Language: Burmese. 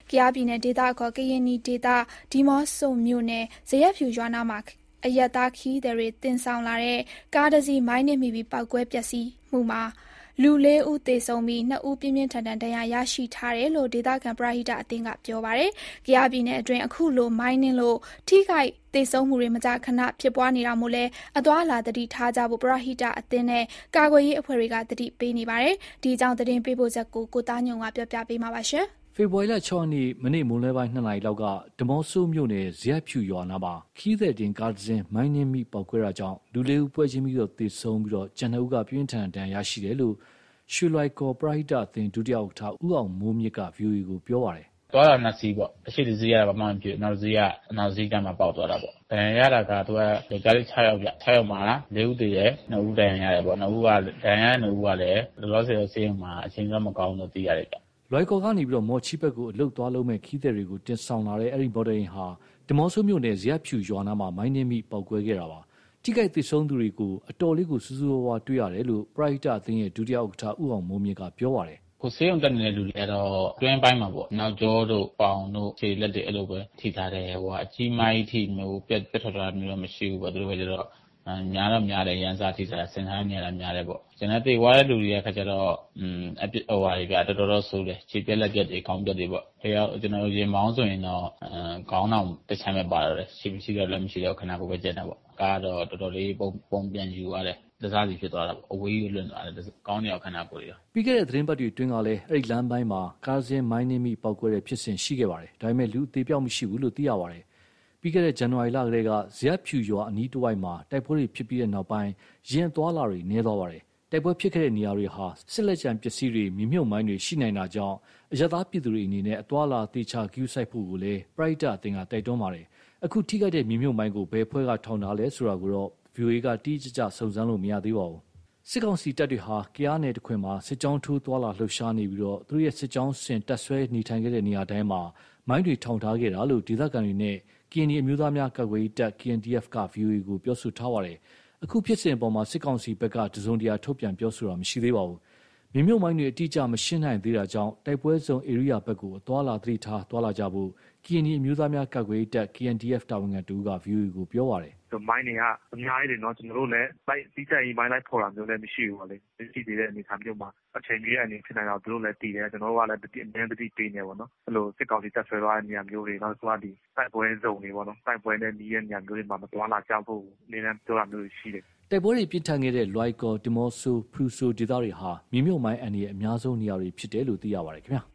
ကယားပြည်နယ်ဒေသခေါ်ကရင်နီဒေသဒီမော့ဆိုမြို့နယ်ဇရပ်ဖြူရွာနာမှာအရပ်သားခရီးသည်တွေတင်ဆောင်လာတဲ့ကားတစ်စီးမိုင်းနင်းမိပြီးပေါက်ကွဲပျက်စီးမှုမှာလူ4 ဦးသေဆုံးပြီး2 ဦးပြင်းပြင်းထန်ထန်ဒဏ်ရာရရှိထားတယ်လို့ဒေသခံပရဟိတအသင်းကပြောပါတယ်။ကယားပြည်နယ်အတွင်းအခုလိုမိုင်းနင်းလို့ထိခိုက်သေဆုံးမှုတွေမကြာခဏဖြစ်ပွားနေတာမို့လဲအသွားအလာသတိထားကြဖို့ပရဟိတအသင်းနဲ့ကာကွယ်ရေးအဖွဲ့တွေကသတိပေးနေပါတယ်။ဒီအကြောင်းသတင်းပေးပို့ချက်ကိုသားညုံကပြောပြပေးမှာပါရှင်။ဖေဖော်ဝါရီလ 6 ရက်နေ့မနေ့မွန်းလွဲပိုင်း2 နာရီလောက်ကဒီမော့ဆိုမြို့နယ်ဇရပ်ဖြူရွာနာမှာခီးသည်တင်ကားတစ်စင်းမိုင်းနင်းမိပေါက်ကွဲတာကြောင့်လူ4 ဦးပွဲချင်းပြီးသေဆုံးပြီးကျန်2 ဦးကပြင်းထန်ဒဏ်ရာရရှိတယ်လို့ရွှေလွိုင်ကော်ပရဟိတအသင်းဒုတိယဥက္ကဋ္ဌဦးအောင်မိုးမြင့်က VOA ကိုပြောပါတယ်။သွားတာ2 စီးပေါ့။အရှိတစ်စီးကဘာမှမဖြစ်။နောက်တစ်စီးကအနောက်စီးကမှပေါက်သွားတာပေါ့။ဒဏ်ရာရတာကသူကကားလေး6 ယောက်ဗျ။6 ယောက်မှာ4 ဦးသေတယ်2 ဦးဒဏ်ရာရတယ်ပေါ့။2 ဦးကဒဏ်ရာရတဲ့2 ဦးကလည်းလောလောဆယ်ဆေးရုံမှာအချိန်တော့မကောင်းလို့သိရတယ်ဗျ။လွိုင်ကော်ကနေမော်ချီဘက်ကိုအလုတ်သွားလုံးမဲ့ခီးသည်တွေကိုတင်ဆောင်လာတဲ့အဲ့ဒီမော်ဒယ်ယာဉ်ဟာဒီမော့ဆိုမြို့နယ်ဇရပ်ဖြူရွာနာမှာမိုင်းနင်းမိပေါက်ကွဲခဲ့တာပါ။ထိခိုက်သေဆုံးသူတွေကိုအတော်လေးကိုစူးစူးဝါးတွေ့ရတယ်လို့ပရဟိတအသင်းရဲ့ဒုတိယဥက္ကဋ္ဌဦးအောင်မိုးမြင့်ကပြောပါတယ်။ကိုဆေးရုံတက်နေတဲ့လူတွေကတော့တွင်းပိုင်းမှာပေါ့နောက်ကျောတို့ပေါင်တို့ခြေလက်တွေအဲ့လိုပဲထိထားတယ်ဟိုကအကြီးမိုင်းထိမျိုးပြတ်ထွက်တာမျိုးတော့မရှိဘူးပေါ့သူတို့ပဲကျတော့များတော့များတယ်ရန်စားထိစားဆင်ထားနေရတာများတယ်ပေါ့ကျွန်တော်တေဝါတဲ့လူတွေရဲ့ခါကျတော့အပြစ်ဟိုဟာတွေကတော်တော်ဆိုးတယ်ခြေပြက်လက်ပြက်တွေခေါင်းပြက်တွေပေါ့တယောက်ကျွန်တော်ရေမောင်းဆိုရင်တော့ခေါင်းတော့တစ်ချမ်းပဲပါတော့တယ်ခြေမရှိတော့လည်းမရှိတော့ခဏကိုပဲကျက်တာပေါ့ကားတော့တော်တော်လေးပုံပြန်ယူရတယ်တစားစီဖြစ်သွားတာပေါ့အဝေးကြီးလွတ်သွားတယ်ကောင်းနေအောင်ခဏကိုရပြီးခဲ့တဲ့သတင်းပတ်တွေတွင်းကလည်းအဲ့ဒီလမ်းပိုင်းမှာကားစင်းမိုင်းနင်းမိပေါက်ကွဲတဲ့ဖြစ်စဉ်ရှိခဲ့ပါတယ်ဒါပေမဲ့လူအသေးပြောက်မရှိဘူးလို့သိရပါတယ်ပြီးခဲ့တဲ့ဇန်နဝါရီလကတည်းကဇရပ်ဖြူရွာအနီးတစ်ဝိုက်မှာတိုက်ပွဲတွေဖြစ်ပြီးတဲ့နောက်ပိုင်းရင်သွားလာတွေနည်းသွားပါတယ်တိုက်ပွဲဖြစ်ခဲ့တဲ့နေရာတွေဟာစစ်လက်ကျန်ပစ္စည်းတွေမြေမြုပ်မိုင်းတွေရှိနိုင်တာကြောင့်အရပ်သားပြည်သူတွေအနေနဲ့အသွားလာတေချာဂရုစိုက်ဖို့ကိုလည်းပရိဒတ်အသင်းကတိုက်တွန်းပါတယ်အခုထိခိုက်တဲ့မြေမြုပ်မိုင်းကိုဘယ်ဖွဲ့ကထောင်ထားလဲဆိုတာကိုတော့ VOA ကတိကျကျစုံစမ်းလို့မရသေးပါဘူးစစ်ကောင်စီတပ်တွေဟာကယားနယ်တစ်ခွင်မှာစစ်ကြောင်းထိုးသွားလာလှုပ်ရှားနေပြီးသူတို့ရဲ့စစ်ကြောင်းဆင်တပ်ဆွဲနေထိုင်ခဲ့တဲ့နေရာတိုင်းမှာမိုင်းတွေထောင်ထားခဲ့တာလို့ဒေသခံတွေနဲ့ကရင်အမျိုးသားများကာကွယ်ရေးတပ် KNDF က VOA ကိုပြောဆိုထားပါတယ်အခုဖြစ်စဉ်အပေါ်မှာစစ်ကောင်စီဘက်ကတစုံတရာထုတ်ပြန်ပြောဆိုတာမရှိသေးပါဘူးမြေမြုပ်မိုင်းတွေအတိအကျမရှင်းနိုင်သေးတာကြောင့်တိုက်ပွဲဇုံဧရိယာဘက်ကိုအသွာလာသတိထားသွာလာကြဖို့ KNI အမျိုးသားများကာကွယ်ရေးတပ် KNDF တာဝန်ခံတူက VOA ကိုပြောပါတယ်မိုင်းတွေကအများကြီးတယ်နော်ကျွန်တော်တို့လည်းလိုက်တိကျရေးမိုင်းလိုက်ဖော်တာမျိုးလည်းမရှိဘူးပေါ့လေမရှိသေးတဲ့အနေအထားမျိုးမှာအချိန်ကြီးတဲ့အနေဖြစ်နိုင်တော့သူတို့လည်းတည်တယ်ကျွန်တော်တို့ကလည်းအမြဲတမ်းပေးနေပေါ့နော်အဲ့လိုစစ်ကောင်စီတပ်ဆွဲသွားတဲ့နေရာမျိုးတွေနောက်သွားဒီတိုက်ပွဲဇုံတွေပေါ့နော်တိုက်ပွဲနဲ့နီးတဲ့နေရာမျိုးတွေမှာမသွားလာကြဖို့နေနဲ့ပြောတာမျိုးရှိတယ်တိုက်ပွဲတွေပြင်းထန်ခဲ့တဲ့လွိုင်ကော်ဒီမော့ဆိုဖရူဆိုဒေသတွေဟာမြေမြုပ်မိုင်းအန္တရာယ်အများဆုံးနေရာတွေဖြစ်တယ်လို့သိရပါတယ်ခင်ဗျာ